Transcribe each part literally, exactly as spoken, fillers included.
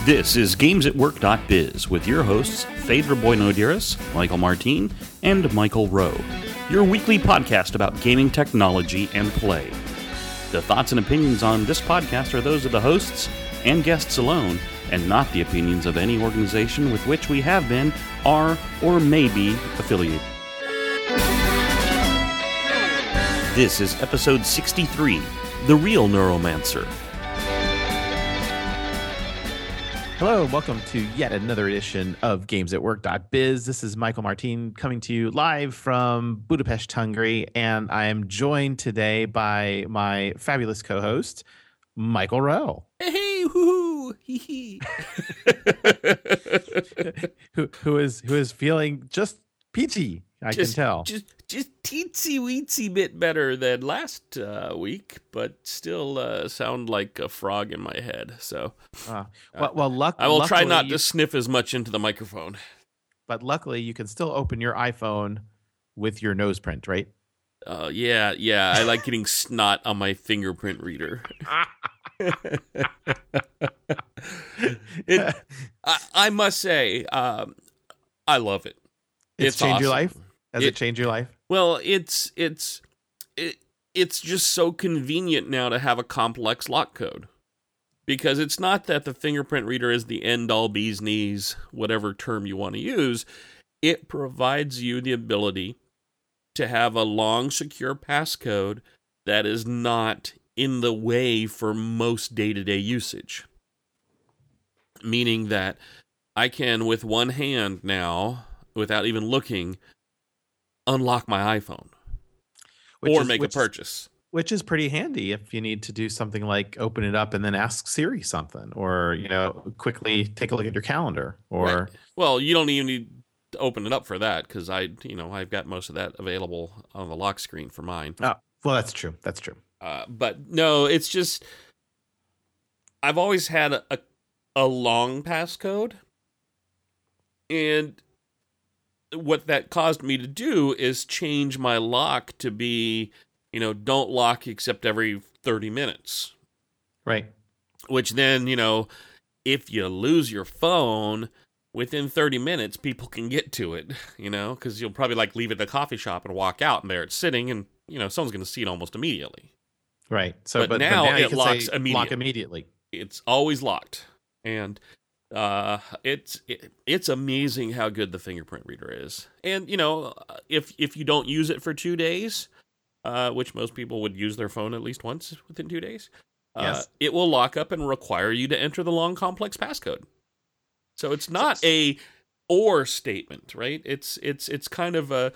This is games at work dot biz with your hosts, Phaedra Boynodiris, Michael Martin, and Michael Rowe, your weekly podcast about gaming technology and play. The thoughts and opinions on this podcast are those of the hosts and guests alone, and not the opinions of any organization with which we have been, are, or may be affiliated. This is episode sixty-three, The Real Neuromancer. Hello, welcome to yet another edition of games at work dot biz. This is Michael Martin coming to you live from Budapest, Hungary, and I am joined today by my fabulous co-host, Michael Rowe. Hey, hoo hee hee. who, who is who is feeling just peachy, I just, can tell. Just just teensy weensy bit better than last uh, week, but still uh, sound like a frog in my head. So, uh, well, well luck, I will luckily, try not to sniff as much into the microphone. But luckily, you can still open your iPhone with your nose print, right? Uh, yeah, yeah. I like getting snot on my fingerprint reader. it, I, I must say, um, I love it. It's, it's changed awesome. your life? Has it, it changed your life? Well, it's it's it, it's just so convenient now to have a complex lock code, because it's not that the fingerprint reader is the end all bees knees, whatever term you want to use. It provides you the ability to have a long, secure passcode that is not in the way for most day-to-day usage. Meaning that I can, with one hand now, without even looking, unlock my iPhone which or is, make a purchase. Is, which is pretty handy if you need to do something like open it up and then ask Siri something, or, you know, quickly take a look at your calendar. Or right. Well, you don't even need to open it up for that, because I, you know, I've got most of that available on the lock screen for mine. Oh, well, that's true. That's true. Uh, but no, it's just I've always had a, a, a long passcode, and what that caused me to do is change my lock to be, you know, don't lock except every thirty minutes. Right. Which then, you know, if you lose your phone within thirty minutes, people can get to it, you know, because you'll probably like leave it at the coffee shop and walk out, and there it's sitting, and, you know, someone's going to see it almost immediately. Right. So, but, but now, but now it you can locks say immediately. Lock immediately. It's always locked. And uh, it's it, it's amazing how good the fingerprint reader is. And, you know, if if you don't use it for two days, uh, which most people would use their phone at least once within two days, uh, yes. it will lock up and require you to enter the long, complex passcode. So it's not a or statement, right? It's it's it's kind of a,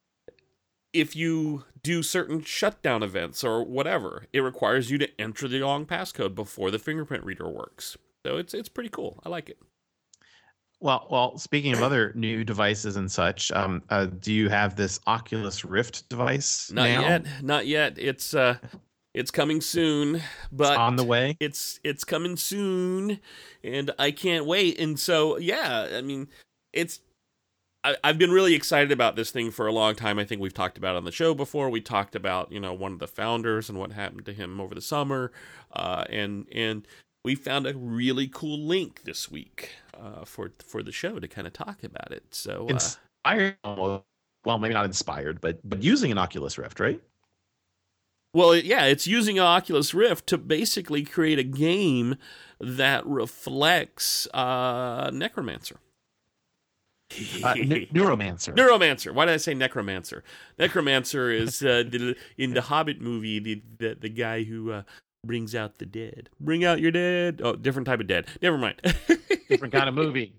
if you do certain shutdown events or whatever, it requires you to enter the long passcode before the fingerprint reader works. So it's it's pretty cool. I like it. Well, well. Speaking of other new devices and such, um, uh, do you have this Oculus Rift device? Not now? yet. Not yet. It's uh, it's coming soon. But it's on the way. It's it's coming soon, and I can't wait. And so yeah, I mean, it's. I, I've been really excited about this thing for a long time. I think we've talked about it on the show before. We talked about, you know, one of the founders and what happened to him over the summer, uh, and and. We found a really cool link this week uh, for for the show to kind of talk about it. So, uh, inspired, well, maybe not inspired, but but using an Oculus Rift, right? Well, yeah, it's using an Oculus Rift to basically create a game that reflects uh, Necromancer. Uh, ne- Neuromancer. Neuromancer. Why did I say Necromancer? Necromancer is uh, the, in the Hobbit movie, the the, the guy who uh, brings out the dead. Bring out your dead. Oh, different type of dead. Never mind. Different kind of movie.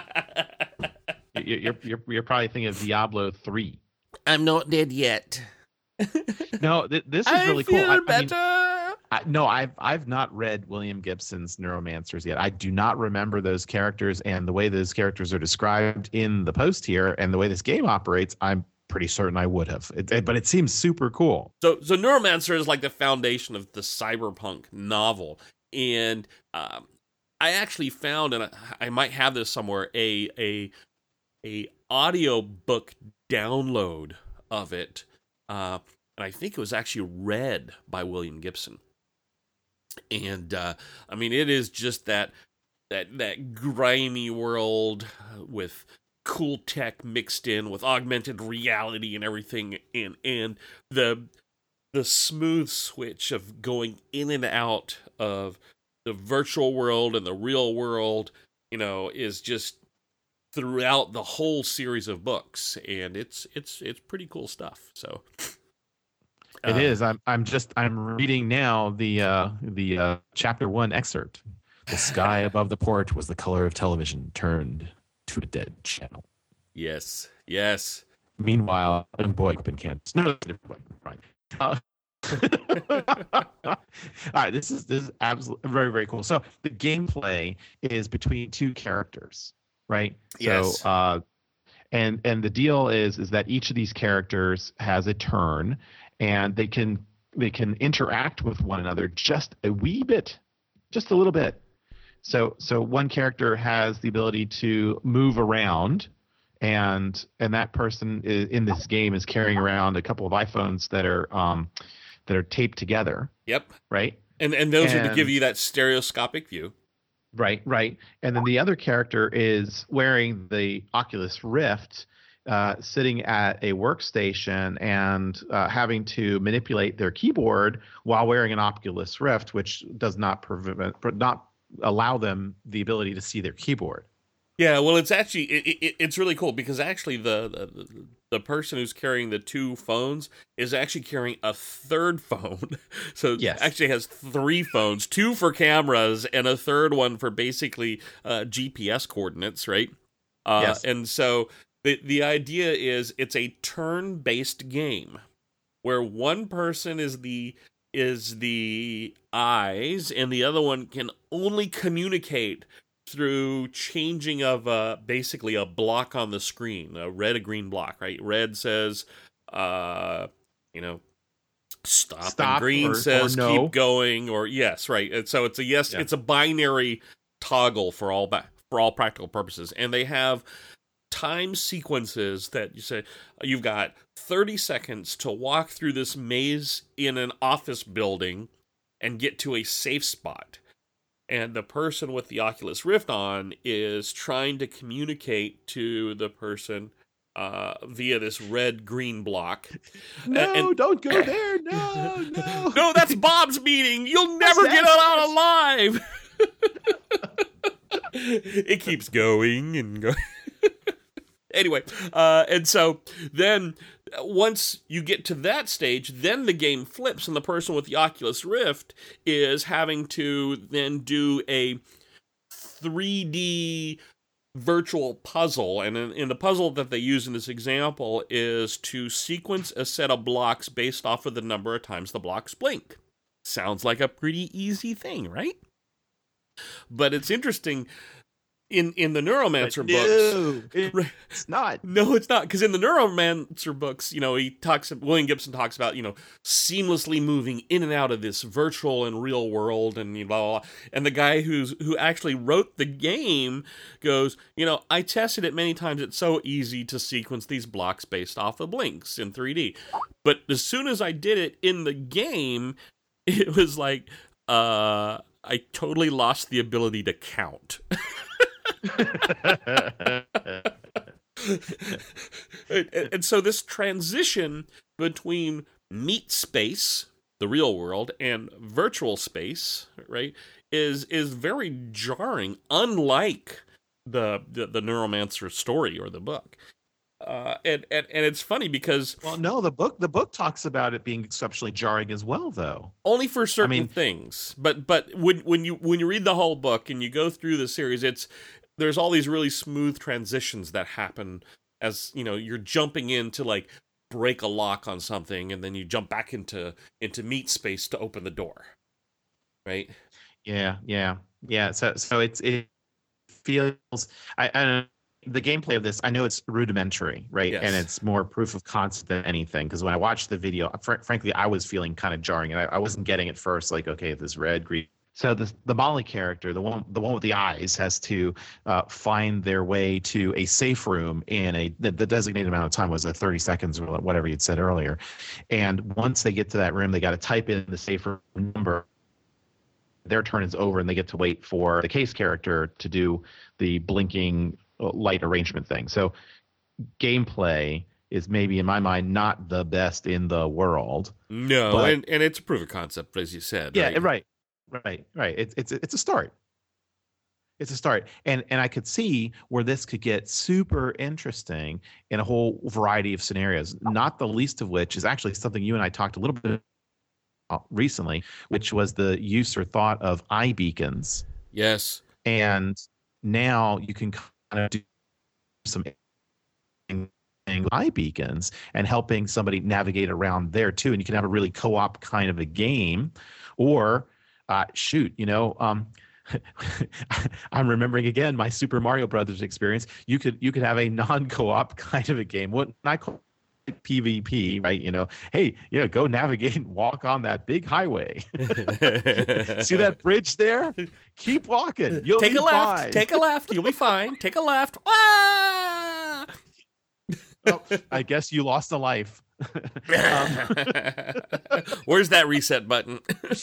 you're, you're you're probably thinking of Diablo three. I'm not dead yet. No, th- this is I really feel cool. I, better. I mean, I, no, I've I've not read William Gibson's Neuromancers yet. I do not remember those characters, and the way those characters are described in the post here, and the way this game operates, I'm pretty certain I would have. It, it, but it seems super cool. So, so Neuromancer is like the foundation of the cyberpunk novel, and um, I actually found, and I, I might have this somewhere, a a a audio book download of it, uh, and I think it was actually read by William Gibson. And uh, I mean, it is just that that that grimy world with cool tech mixed in with augmented reality and everything, and and the the smooth switch of going in and out of the virtual world and the real world, you know, is just throughout the whole series of books, and it's it's it's pretty cool stuff. So it um, is. I'm I'm just I'm reading now the uh, the uh, chapter one excerpt. The sky above the porch was the color of television turned to a dead channel. Yes, yes. Meanwhile, and boy, open canvas. No, no, no, right. Uh, all right, this is this is absolutely very very cool. So the gameplay is between two characters, right? Yes. So, uh, and and the deal is is that each of these characters has a turn, and they can they can interact with one another just a wee bit, just a little bit. So so one character has the ability to move around, and and that person is, in this game is carrying around a couple of iPhones that are um that are taped together. Yep. Right. And and those and, are to give you that stereoscopic view. Right, right. And then the other character is wearing the Oculus Rift, uh, sitting at a workstation and uh, having to manipulate their keyboard while wearing an Oculus Rift, which does not prevent, not allow them the ability to see their keyboard. Yeah, well, it's actually it, it, it's really cool because actually the, the the person who's carrying the two phones is actually carrying a third phone. So yes. actually has three phones, two for cameras and a third one for basically uh, G P S coordinates, right? Uh, yes. And so the the idea is it's a turn-based game where one person is the is the eyes and the other one can only communicate through changing of uh, basically a block on the screen, a red, a green block, right? Red says, uh, you know, stop, stop and green or, says or no. keep going, or yes, right? And so it's a yes, yeah. It's a binary toggle for all ba- for all practical purposes, and they have time sequences that you say you've got thirty seconds to walk through this maze in an office building and get to a safe spot. And the person with the Oculus Rift on is trying to communicate to the person uh, via this red-green block. No, and, don't go there. No, no. No, that's Bob's meeting. You'll never that's, get it out alive. It keeps going and going. Anyway, uh, and so then once you get to that stage, then the game flips, and the person with the Oculus Rift is having to then do a three D virtual puzzle. And in, in the puzzle that they use in this example is to sequence a set of blocks based off of the number of times the blocks blink. Sounds like a pretty easy thing, right? But it's interesting. In in the Neuromancer no, books, it's not. No, it's not, because in the Neuromancer books, you know, he talks. William Gibson talks about, you know, seamlessly moving in and out of this virtual and real world, and blah, blah, blah. And the guy who's who actually wrote the game goes, you know, I tested it many times. It's so easy to sequence these blocks based off of blinks in three D, but as soon as I did it in the game, it was like, uh, I totally lost the ability to count. and, and so this transition between meat space, the real world, and virtual space, right, is is very jarring, unlike the the, the Neuromancer story or the book. Uh, and, and and it's funny because well, no, the book the book talks about it being exceptionally jarring as well, though. Only for certain I mean, things, but but when when you when you read the whole book and you go through the series, it's there's all these really smooth transitions that happen as, you know, you're jumping in to like break a lock on something, and then you jump back into into meat space to open the door, right? Yeah, yeah, yeah. So so it's it feels I I don't know. The gameplay of this, I know it's rudimentary, right? Yes. And it's more proof of concept than anything. Because when I watched the video, fr- frankly, I was feeling kind of jarring, and I, I wasn't getting at first, like, okay, this red, green. So the the Molly character, the one the one with the eyes, has to uh, find their way to a safe room in a the, the designated amount of time was a thirty seconds or whatever you'd said earlier. And once they get to that room, they got to type in the safe room number. their turn is over and they get to wait for the case character to do the blinking light arrangement thing. So gameplay is maybe in my mind not the best in the world. No, but, and, and it's a proof of concept, as you said. Yeah, right, right, right, right. It's it's it's a start. It's a start, and and I could see where this could get super interesting in a whole variety of scenarios. Not the least of which is actually something you and I talked a little bit about recently, which was the use or thought of eye beacons. Yes, and now you can kind of do some eye beacons and helping somebody navigate around there too, and you can have a really co-op kind of a game, or uh, shoot, you know. Um, I'm remembering again my Super Mario Brothers experience. You could you could have a non-co-op kind of a game. What I call it PvP, right? You know, hey, you know, go navigate and walk on that big highway. See that bridge there? Keep walking. You'll take be a left. fine. Take a left. You'll be fine. Take a left. Ah! Well, I guess you lost a life. um, Where's that reset button?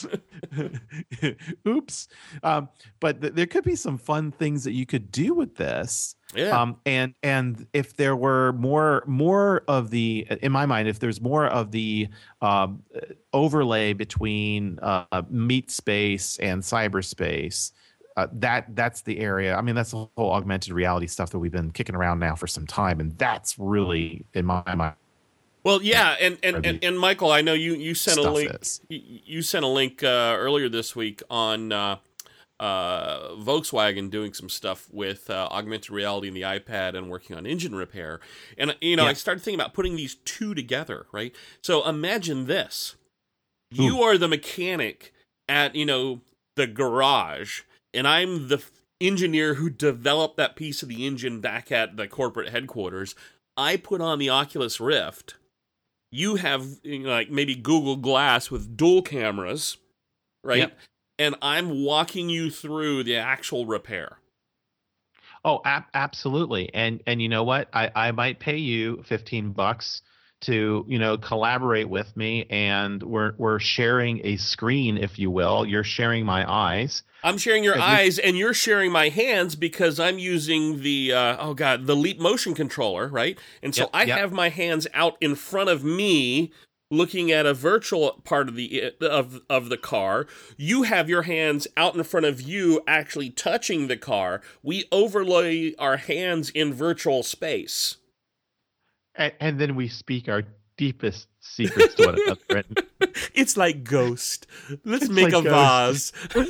Oops. Um, but th- there could be some fun things that you could do with this. Yeah. Um, and and if there were more more of the, in my mind, if there's more of the um, overlay between uh, meat space and cyberspace, uh, that that's the area. I mean, that's the whole augmented reality stuff that we've been kicking around now for some time, and that's really, in my mind. Well, yeah, and and, and, and Michael, I know you, you sent a link. You, you sent a link uh, earlier this week on uh, uh, Volkswagen doing some stuff with uh, augmented reality in the iPad and working on engine repair. And you know, yeah. I started thinking about putting these two together, right? So imagine this: you Ooh. are the mechanic at you know the garage, and I'm the engineer who developed that piece of the engine back at the corporate headquarters. I put on the Oculus Rift. You have you know, like maybe Google Glass with dual cameras, right? Yep. And I'm walking you through the actual repair. Oh, ab- absolutely. And and you know what? I, I might pay you fifteen bucks to, you know, collaborate with me, and we're we're sharing a screen, if you will. You're sharing my eyes. I'm sharing your and eyes, and you're sharing my hands because I'm using the uh, oh god, the Leap Motion controller, right? And so yep, I yep. have my hands out in front of me, looking at a virtual part of the of of the car. You have your hands out in front of you, actually touching the car. We overlay our hands in virtual space. And, and then we speak our deepest secrets to one another. It's like Ghost. Let's it's make like a vase.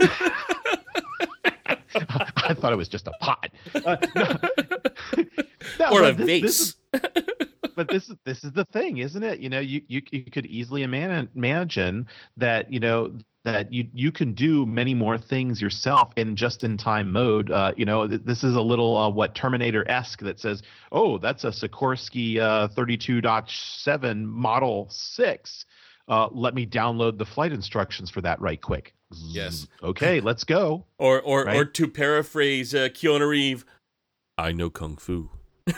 I thought it was just a pot. Uh, no. No, or a this, vase. This is, but this is this is the thing, isn't it? You know, you you, you could easily imagine, imagine that, you know, that you you can do many more things yourself in just-in-time mode. Uh, you know, this is a little uh, what Terminator-esque that says, oh, that's a Sikorsky uh, thirty-two point seven Model six. Uh, let me download the flight instructions for that right quick. Yes. Okay, let's go. Or or right? or to paraphrase uh, Keanu Reeves, I know Kung Fu.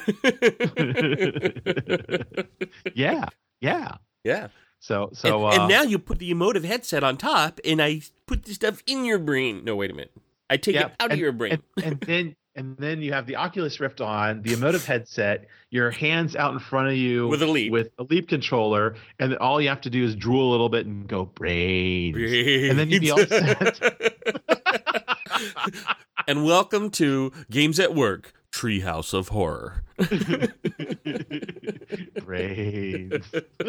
yeah, yeah, yeah. So, so, and, uh, and now you put the emotive headset on top, and I put the stuff in your brain. No, wait a minute. I take yeah, it out and, of your brain, and, and then, and then you have the Oculus Rift on, the emotive headset, your hands out in front of you with a leap, with a leap controller, and then all you have to do is drool a little bit and go brains, brains. And then you'd be all set. And welcome to Games at Work. Treehouse of Horror. Brains.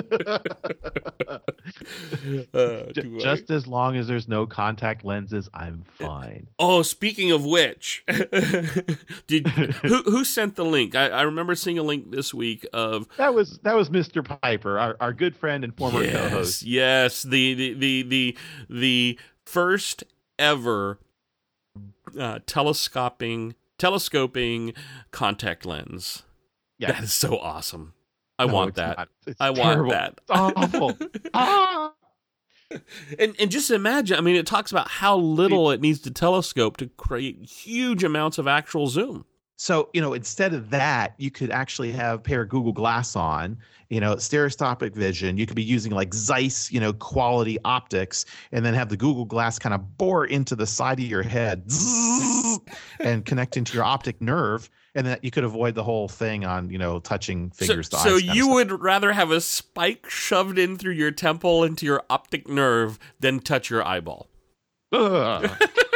uh, J- just as long as there's no contact lenses, I'm fine. Oh, speaking of which, did who who sent the link? I, I remember seeing a link this week of that was that was Mister Piper, our, our good friend and former yes, co-host. Yes, the the the the, the first ever uh, telescoping. telescoping contact lens. Yeah. That is so awesome. I no, want that. I terrible. want that. It's awful. ah! And and just imagine, I mean, it talks about how little it needs to telescope to create huge amounts of actual zoom. So, you know, instead of that, you could actually have a pair of Google Glass on, you know, stereoscopic vision. You could be using like Zeiss, you know, quality optics, and then have the Google Glass kind of bore into the side of your head and connect into your optic nerve. And then you could avoid the whole thing on, you know, touching fingers. So, to so eyes kind you of would rather have a spike shoved in through your temple into your optic nerve than touch your eyeball? Ugh.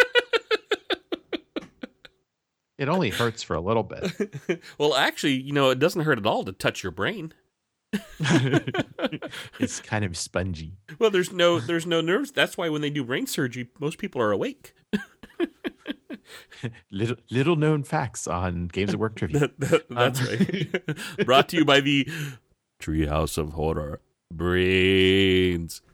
It only hurts for a little bit. Well, actually, you know, it doesn't hurt at all to touch your brain. It's kind of spongy. Well, there's no there's no nerves. That's why when they do brain surgery, most people are awake. little little known facts on Games at Work trivia. That, that, that's um. right. Brought to you by the Treehouse of Horror Brains.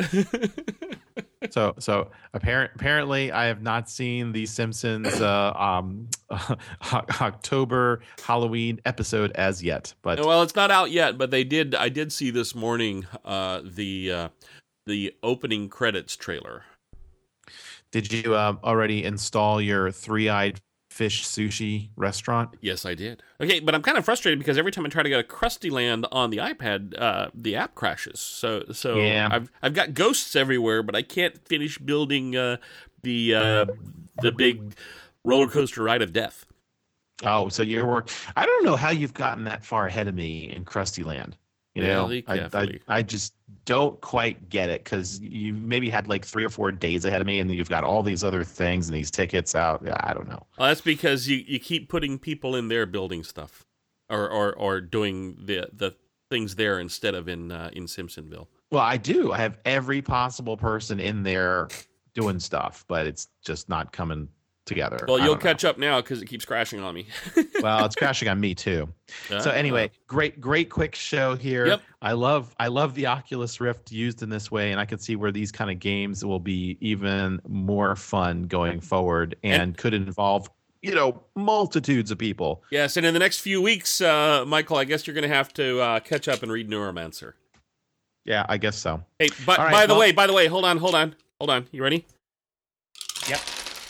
So, so apparent, apparently, I have not seen the Simpsons uh, um, uh, October Halloween episode as yet. But well, it's not out yet. But they did. I did see this morning uh, the uh, the opening credits trailer. Did you um, already install your three-eyed fish sushi restaurant? Yes, I did. Okay, but I'm kind of frustrated because every time I try to go to Krusty Land on the iPad, uh, the app crashes. So, so yeah. I've I've got ghosts everywhere, but I can't finish building uh, the uh, the big roller coaster ride of death. Oh, so you're work. I don't know how you've gotten that far ahead of me in Krusty Land. You know, really I, I I just don't quite get it because you maybe had like three or four days ahead of me, and you've got all these other things and these tickets out. I don't know. Well, that's because you, you keep putting people in there building stuff, or or, or doing the the things there instead of in uh, in Simpsonville. Well, I do. I have every possible person in there doing stuff, but it's just not coming together. Well, you'll catch up now because it keeps crashing on me. Well, it's crashing on me too. Uh, so anyway, great, great, quick show here. Yep. I love, I love the Oculus Rift used in this way, and I can see where these kind of games will be even more fun going forward, and, and could involve, you know, multitudes of people. Yes, and in the next few weeks, uh, Michael, I guess you're going to have to uh, catch up and read Neuromancer. Yeah, I guess so. Hey, but right, by the well, way, by the way, hold on, hold on, hold on. You ready? Yep.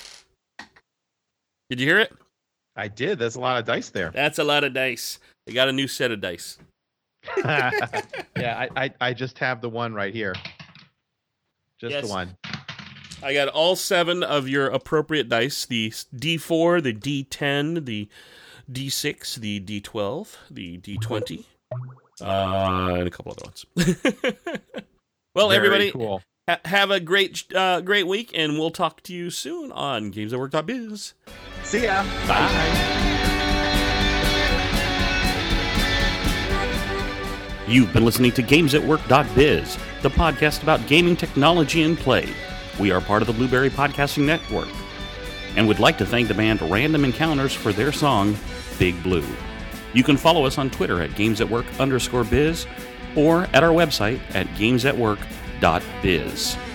Did you hear it? I did. There's a lot of dice there. That's a lot of dice. They got a new set of dice. Yeah, I, I, I just have the one right here. Just yes. the one. I got all seven of your appropriate dice. The D four, the D ten, the D six, the D twelve, the D twenty, uh, and a couple other ones. Well, Very everybody, cool. ha- have a great uh, great week, and we'll talk to you soon on games at work dot biz. See ya. Bye. Bye. You've been listening to games at work dot biz, the podcast about gaming technology and play. We are part of the Blueberry Podcasting Network, and would like to thank the band Random Encounters for their song, Big Blue. You can follow us on Twitter at gamesatwork underscore biz, or at our website at games at work dot biz.